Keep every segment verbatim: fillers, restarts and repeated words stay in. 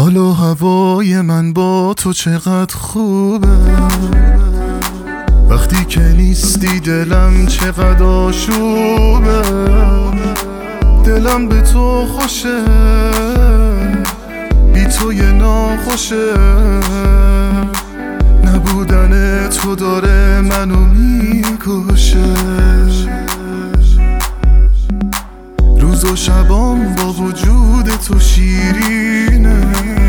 حال و هوای من با تو چقدر خوبه، وقتی که نیستی دلم چقدر آشوبه. دلم به تو خوشه، بی تو یه ناخوشه. نبودن تو داره منو میکشه. روز و شبام با وجود تو شیرینه.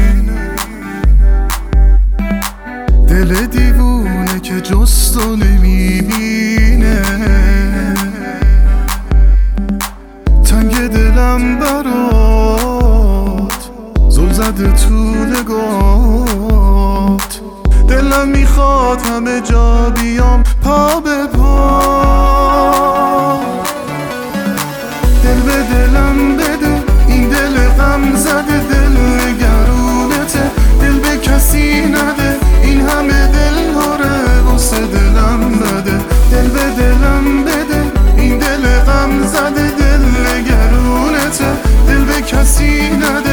دل دیوونه که جز تو نمیبینه. تنگ دلم برات زل زده تو نگات. دلم میخواد همه جا بیام پا به پا. دل به دلم بده، این دل غم زده دل نگرونته. دل به کسی نده، این همه دل هاره واسه دلم بده. دل به دلم بده، این دل غم زده دل نگرونته. دل به کسی نده،